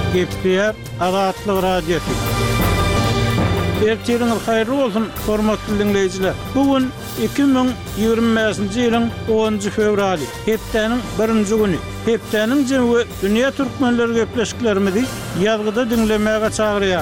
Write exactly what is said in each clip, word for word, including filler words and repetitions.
Gepler Azatlyk Radiosu. Ertiriniz hayırlı olsun hormatly dinleyijiler. Bugün iki bin ýygrimiňji ýylyň onunçy fevraly, hepdeniň birinji güni. Hepdeniň jemgy dünýä türkmenleri gepleşiklerimizi ýazgyda dinlemäge çagyrýar.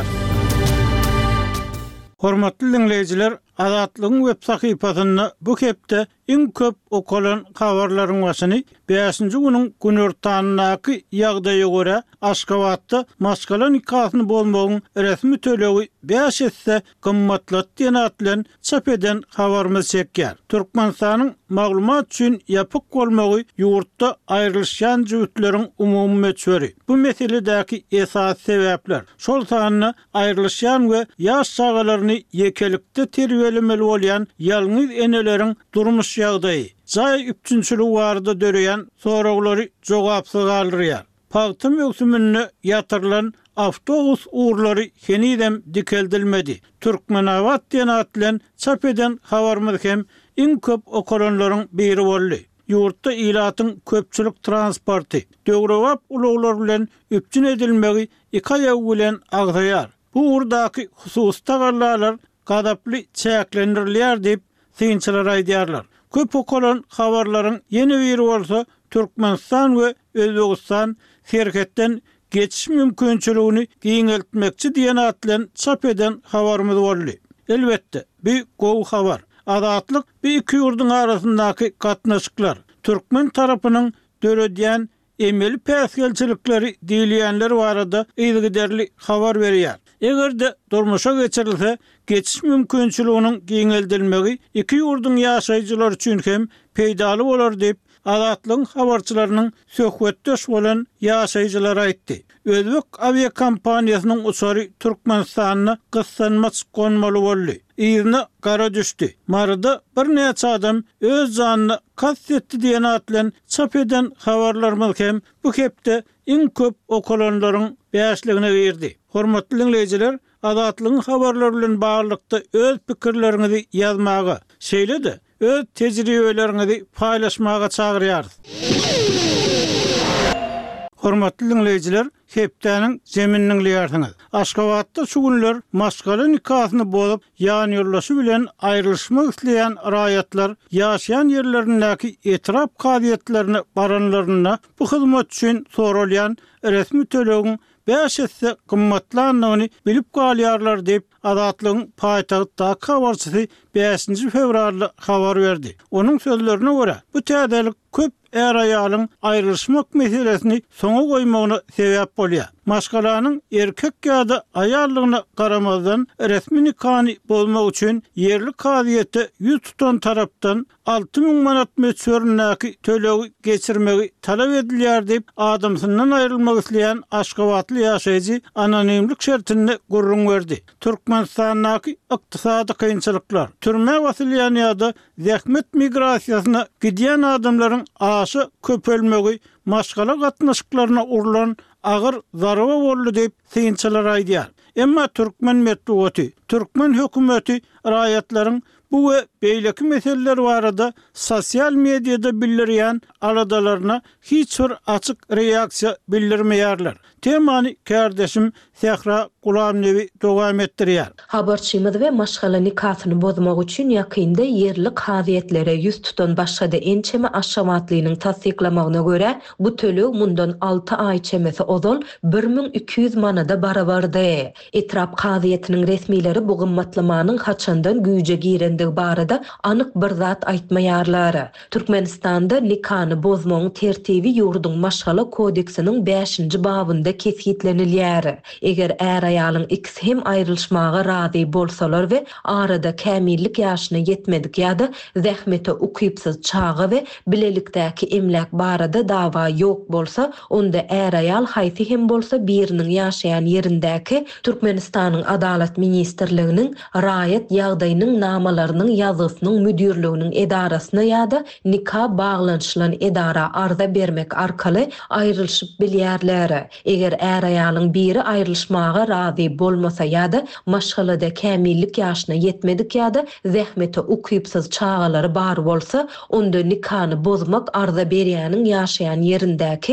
Hormatly dinleyijiler, Azatlygyň web sahypasyna bu hepde iň köp okalan habarlaryň başyny beşinji güniň günortanyňky ýagdaýa görä Aşgabatda maskala nikahyny bolmagyň resmi tölegi beş etse gymmatlat diýen atlan çap eden habarymyz çekýär. Türkmenistanyň maglumat üçin ýapyk bolmagy ýurtda aýrylşan jüwütleriň umumy meçhuri. Bu meseledäki esas sebäpler şol sanyny aýrylşan we ýaş çagalaryny ýekelikde terbiýelemeli bolýan ýalňyz eneleriň durmuş ýagdaýy. Zay üçünçülük barada döreýän soraglary jogapsyz galdyrýar. Paýtym ýöksümini ýatyrlan awtobus uğurlary henidem dikeldilmedi. Türkmenawat diýen atlan çap eden habarymyz hem iň köp okalanlaryň biri boldy. Ýurtda ilatyň köpçülik transporty, döwrewap ulaglar bilen üpçün edilmegi iki aýagy bilen agdaýar. Bu urdaky husus tagarlar gadaply çäklendirilýär diýip synçylar aýdýarlar. Köp okalan habarlaryň ýeni biri bolsa Türkmenistan we Özbegistan şerhetden geçiş mümkinçiligini giňeltmekçi diýen atlan çap eden habarymyz boldy. Elbetde, bu gowy habar. Azatlyk bu iki ýurduň arasyndaky gatnaşyklar. Türkmen tarapynyň döredýän emeli päsgelçilikleri diýilýänler barada ýygyderli habar berýär. Egerde durmuşa geçirilse, geçiş mümkinçiliginiň giňeldilmegi iki ýurduň ýaşaýjylar üçin hem peýdaly bolar diýip Azatlygyň habarçylarynyň söhbetdeş bolan ýaşaýjylar aýtdy. Özbek aviakompaniýasynyň uçary Türkmenistanyna gyssanmaç gonmaly boldy. Ýerine gara düşdi. Marada bir neçe adam öz janyny kastetdi diýen atlan çap eden habarlarymyz hem bu hepde iň köp okalanlaryň beşligine girdi. Hormatly dinleyijiler, Azatlygyň habarlary bilen baglykda öz pikirleriňizi ýazmagy, şeýle-de öz tejribeleriňizi paýlaşmaga çagyrýarys. Hormatly dinleyijiler, hepdeniň zemininiň liýarsyňyz. Aşgabatda şu günler maskala nikahyny bolup ýan ýurlaşy bilen aýrylşmak isleýän raýatlar ýaşaýan ýerlerindäki etrap kadiýetlerini baranlaryna bu hyzmat üçin soralýan resmi tölegiň beş etse gymmatlanlygyny bilip galýarlar diýip Azatlygyň paýtagtda habarçysy beşinji fevralda habar berdi. Onuň sözlerine görä, bu täzelik köp er aýalyň aýrylşmak meselesini soňa goýmagyna sebäp bolýar. Maşgalanyň erkek ýa-da aýallygyna garamazdan resmi nikahy bolmak üçin ýerli kadiýete ýüz tutan tarapdan alty ming manat meçhörnäki tölegi geçirmegi talap edilýär diýip adamsyndan aýrylmak isleýän Aşgabatly ýaşaýjy anonimlik şertini gurrun berdi. Türkmenistanyň ykdysady kynçylyklar, türme wasilýany ýa-da zähmet migrasiýasyna gidýän adamlaryň aşy köpelmegi maşgala gatnaşyklaryna urulan agyr zaraba boldy diýip synçylar aýdýar. Emma Türkmen medeniýeti, Türkmen hökümeti raýatlaryň bu we beýleki meseleler barada sosial mediada bildirýän aladalaryna hiç bir açyk reaksiýa bildirmeýärler. Temany kardeşim Sehra Gulamnevi dowam etdirýär. Habarçymyz we maşgala nikahyny bozmak üçin ýakynda ýerli kadiýetlere ýüz tutan başga-da ençeme aşgabatlynyň tasdiklamagyna görä, bu töleg mundan alty aý çemesi ozal bir ming iki ýüz manada barabardy. Etrap kadiýetiniň resmileri bu gymmatlamanyň haçandan güýje girendigi barada anyk bir zat aýtmaýarlar. Türkmenistanda nikahyny bozmagyň tertibi ýurduň maşgala kodeksiniň beşinji babynda kesgitlenilýär. Eger er aýalyň ikisi hem aýrylşmaga razy bolsalar we arada kämillik ýaşyna ýetmedik ýa-da zähmete ukypsyz çagy we bilelikdäki emlek barada dawa ýok bolsa, onda er aýal haýsy hem bolsa biriniň ýaşaýan ýerindäki Türkmenistanyň Adalet ministrliginiň raýat ýagdaýynyň namalarynyň ýazysynyň müdirliginiň edarasyna ýa-da nikah baglanşylan edara arza bermek arkaly aýrylşyp bilýärler. Eger er aýalyň biri aýrylşmaga razy bolmasa ýa-da maşgalada kämillik ýaşyna ýetmedik ýa-da zähmete ukypsyz çağalary bar bolsa, onda nikahyny bozmak arza berýäniň ýaşaýan ýerindäki